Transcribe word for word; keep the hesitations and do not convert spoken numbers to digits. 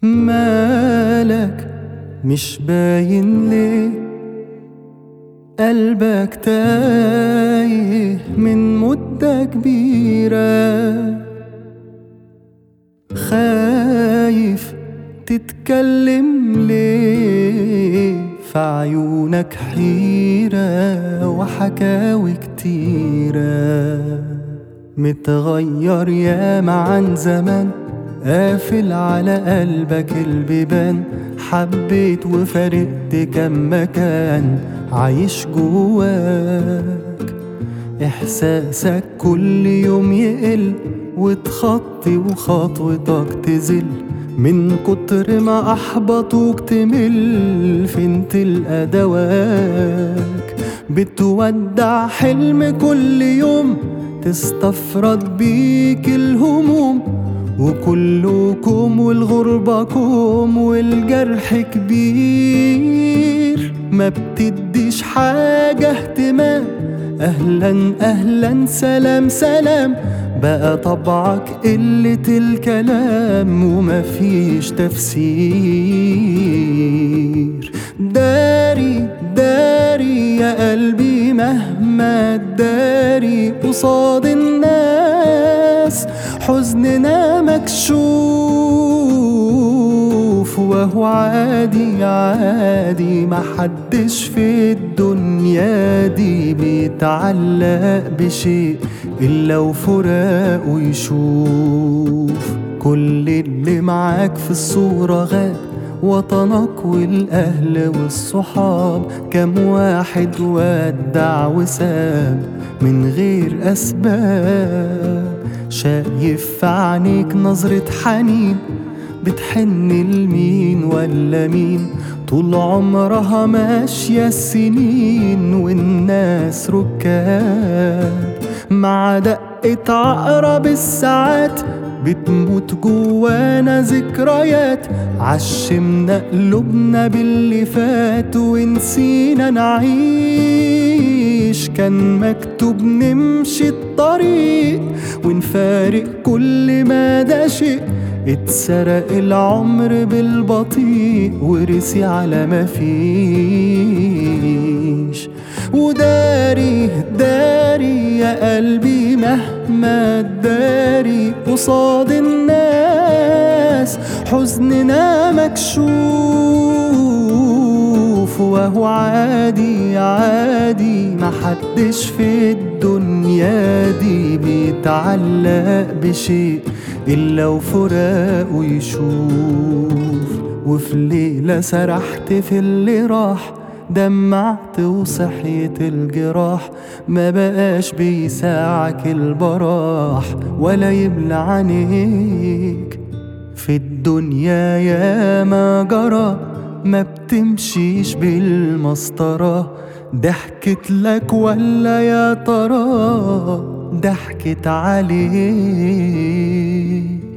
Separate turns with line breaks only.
مالك مش باين ليه؟ قلبك تايه من مدة كبيرة، خايف تتكلم ليه؟ في عيونك حيرة وحكاوي كتيرة، متغير ياما عن زمان، قافل على قلبك البيبان، حبيت وفارقت كم مكان عايش جواك. إحساسك كل يوم يقل وتخطي وخطوتك تزل، من كتر ما أحبطوك تمل. فين تلقى دواك؟ بتودع حلم كل يوم، تستفرد بيك الهموم، وكلكم والغربة كوم والجرح كبير. ما بتديش حاجة اهتمام، أهلا أهلا سلام سلام، بقى طبعك قلة الكلام ومفيش تفسير. داري داري يا قلبي مهما تداري قصاد الناس، حزننا مكشوف وهو عادي عادي. محدش في الدنيا دي بيتعلق بشيء إلا وفراقه يشوف. كل اللي معاك في الصورة غاب، وطنك والأهل والصحاب، كم واحد ودع وساب من غير أسباب. شايف في عينيك نظرة حنين، بتحن لمين ولا مين؟ طول عمرها ماشية السنين والناس ركاب، مع دقة عقرب الساعات بتموت جوانا ذكريات. عشمنا قلوبنا باللي فات ونسينا نعيش، كان مكتوب نمشي الطريق ونفارق كل ما ده شيء. اتسرق العمر بالبطيء ورسي على ما فيش. وداري داري يا قلبي مهما تداري قصاد الناس، حزننا مكشوف وهو عادي عادي. محدش في الدنيا دي بيتعلق بشيء إلا وفراقه يشوف. وفي ليلة سرحت في اللي راح، دمعت وصحيت الجراح، ما بقاش بيساعك البراح ولا يبلى عينيك. في الدنيا يا ما جرى، ما بتمشيش بالمسطرة. ضحكت لك ولا يا ترى ضحكت عليك؟